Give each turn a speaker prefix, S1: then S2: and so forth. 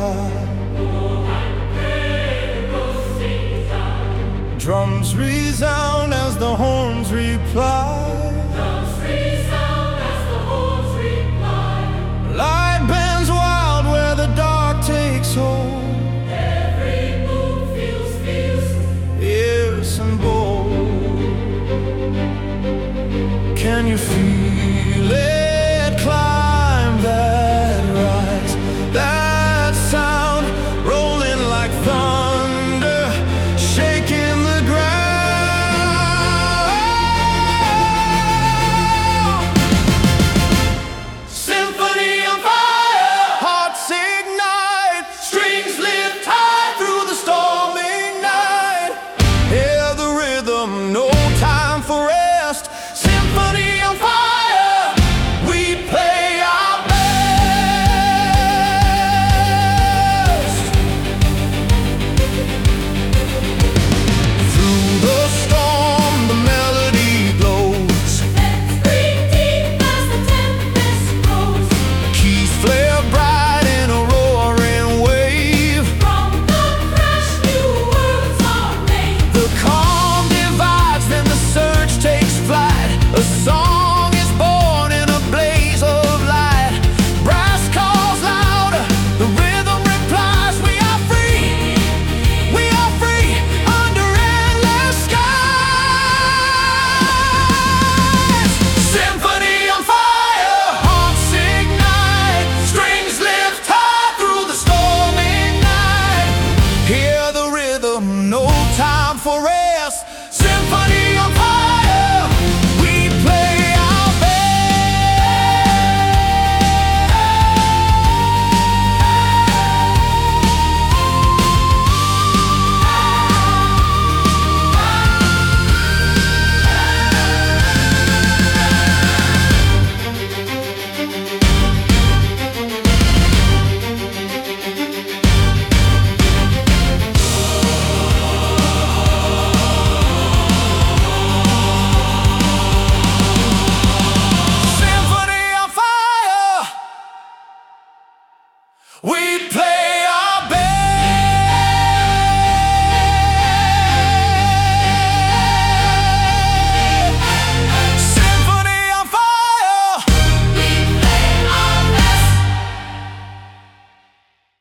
S1: die. Drums resound as the horns reply. Light bends wild where the dark takes hold.
S2: Every move feels fierce
S1: And bold. Can you feel it climb that rise? That sound rolling like thunder, shaking the ground. Symphony on fire, hearts ignite, strings lift high through the storming night. Hear the rhythm, no time for rest. Symphony on fire, we play our best. Through the storm, the melody glows.
S2: Let's breathe deep as the tempest grows.
S1: Keys flare bright in a roaring wave.
S2: From the crash, new worlds are made.
S1: The calm divides, then the surge takes flight. A song is born in a blaze of light. Brass calls louder, the rhythm replies. We are free under endless skies. Symphony on fire, hearts ignite, strings lift high through the storming night. Hear the rhythm, no time for rest. Symphony on fire, we play our Symphony on fire, we play